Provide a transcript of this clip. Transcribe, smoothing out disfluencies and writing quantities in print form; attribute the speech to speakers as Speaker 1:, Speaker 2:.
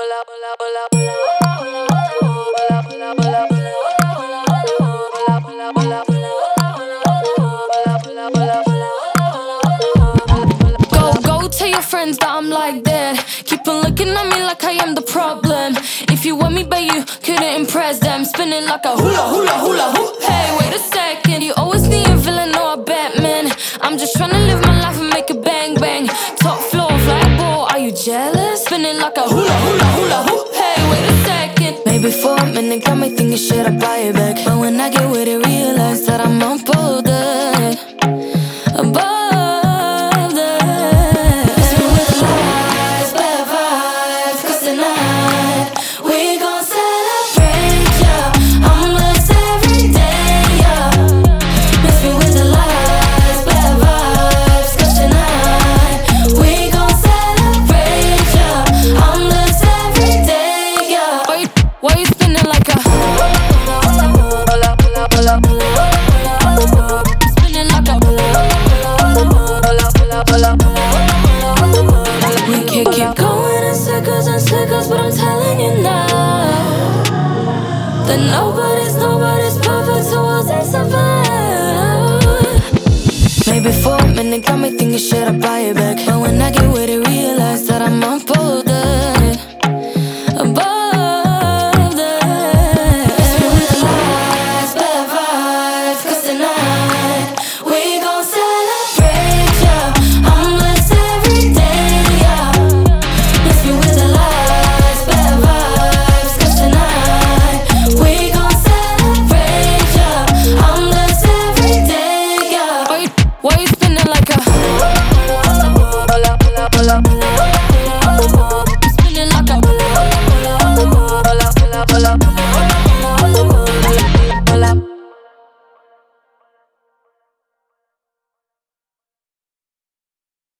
Speaker 1: Go tell your friends that I'm like that. Keep on looking at me like I am the problem. If you want me but you couldn't impress them, spinning like a hula hula hula hoop. Hey, wait a second, you always need a villain or a Batman. I'm just trying to live my life and make a bang bang. Top floor, fly ball, are you jealous? Spinning like a hula hula hula hoop. Hey, wait a second. Maybe for a minute got me thinking shit, I buy it back. But when I get with it, realize that I'm on bolder, above that. Miss me with the lies, bad vibes, 'cause tonight we gon' celebrate, yeah. I'm blessed every day, yeah. Miss me with the lies, bad vibes, 'cause tonight we gon' celebrate, yeah. I'm blessed every day, yeah. Why you spinning like a spinning like a we can keep going in circles, but I'm telling you now that nobody's perfect, so will they survive? Maybe for a minute got me thinking shit, I buy it back. But when I get with it, realize that I'm on board.